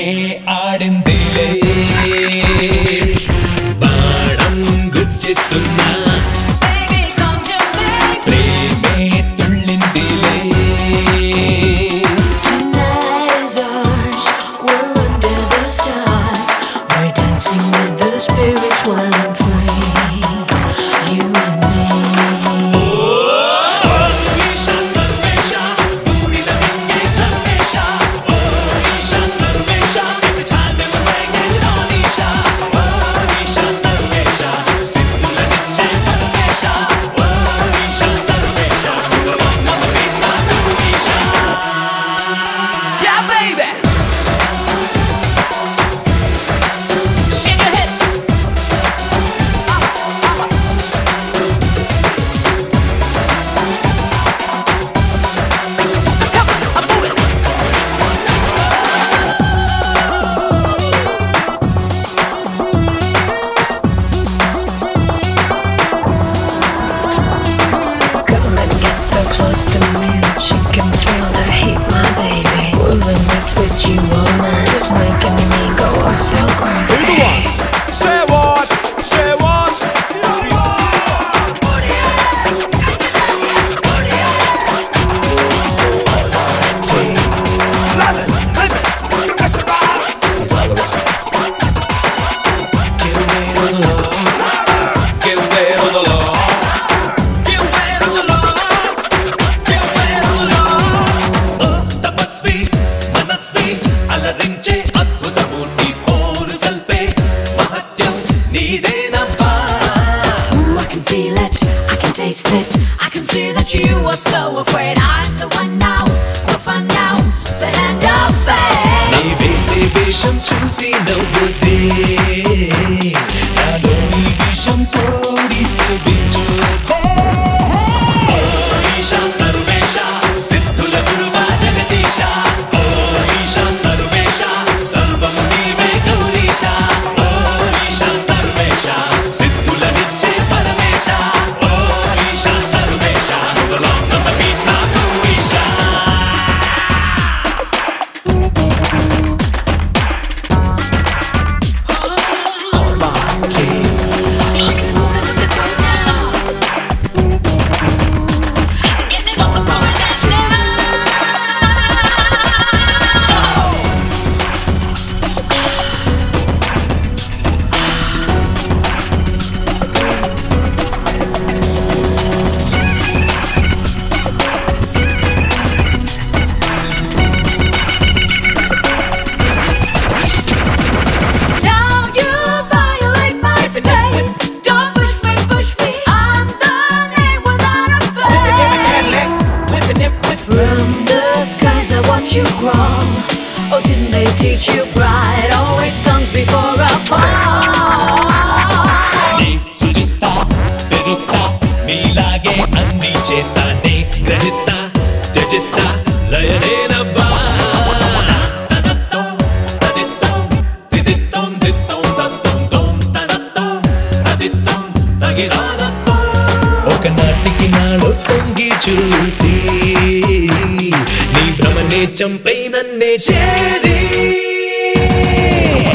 ఆడిందిలే బాణం గుచ్చిస్తున్నా ప్రేమే తుళ్ళిందిలే Tonight is ours, we're under the stars, we're dancing with the spirits while I'm free, you and me. Close to me that she can feel the heat, my baby. Moving with you all night is making me go so crazy. Who the one? Say what? Say what? అలరించే అద్భుతమూర్తి పోరు సల్పే మహత్యం నీదేనబ్బా. I can feel it, I can taste it, I can see that you are so afraid. I'm the one now, the fun now, the end of fate. నీ వేసే వేషం చూసి నవ్వుతే నాలోని విషం తోడి సేవించు ఈశా సర్వేశ సిద్ధుల గురువా జగదీశ ఈశా సర్వేశ సర్వం నీవే గౌరీశ ఈశా సర్వేశ సిద్ధుల నిత్యే పరమేశ ఈశా సర్వేశ మొదలొన్న beat నాకు ఈశా. From the skies I watch you crawl. Oh, didn't they teach you pride always comes before a fall? నీ సృజిస్తా తెరుస్తా నీలాగే అన్ని చేస్తానే గ్రహిస్తా త్యజిస్తా లయనేనబ్బా. ఒకనాటికి నాడు తొంగి చూసి నీ భ్రమనే చంపై నన్నే చేరి